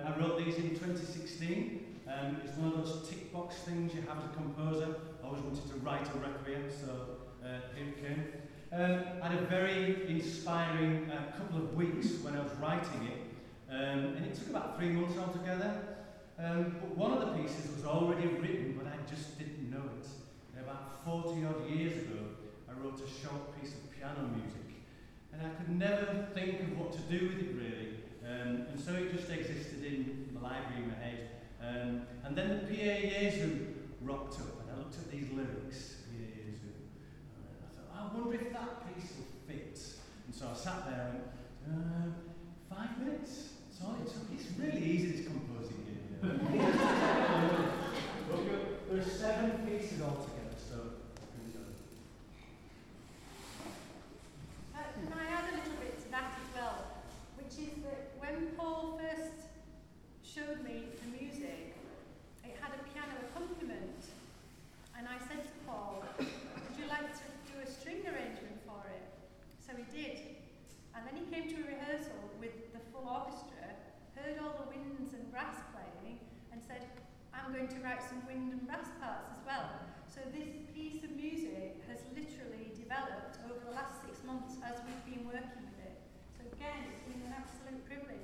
I wrote these in 2016. It's one of those tick box things you have as a composer. I always wanted to write a requiem, so here it came. I had a very inspiring couple of weeks when I was writing it, and it took about 3 months altogether. But one of the pieces was already written, but I just didn't know it. About 40 odd years ago, I wrote a short piece of piano music, and I could never think of what to do with it really. And so it just existed in my library in my head. And then the Pie Jesu rocked up, and I looked at these lyrics, Pie Jesu, and I thought, I wonder if that piece will fit. And so I sat there and 5 minutes. That's all it took. It's really easy, this composing game. There are 7 pieces altogether, so here we go. Can I add a little bit to that as well? Which is that when Paul first showed me the music, it had a piano accompaniment. And I said to Paul, would you like to do a string arrangement for it? So he did. And then he came to a rehearsal with the full orchestra, heard all the winds and brass playing, and said, I'm going to write some wind and brass parts as well. So this piece of music has literally developed over the last 6 months as we've been working with it. So again, it's been an absolute privilege